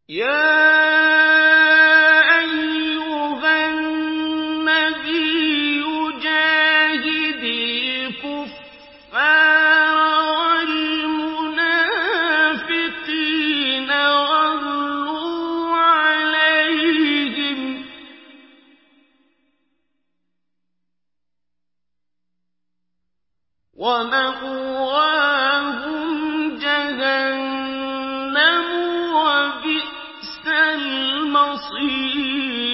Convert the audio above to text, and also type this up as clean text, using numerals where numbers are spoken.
يَا أَيُّهَا النَّبِيُّ جَاهِدِ الْكُفَّارَ وَالْمُنَافِقِينَ وَاغْلُظْ عَلَيْهِمْ ۚ وَمَأْوَاهُمْ جَهَنَّمُ ۖ وَبِئْسَ الْمَصِيرُ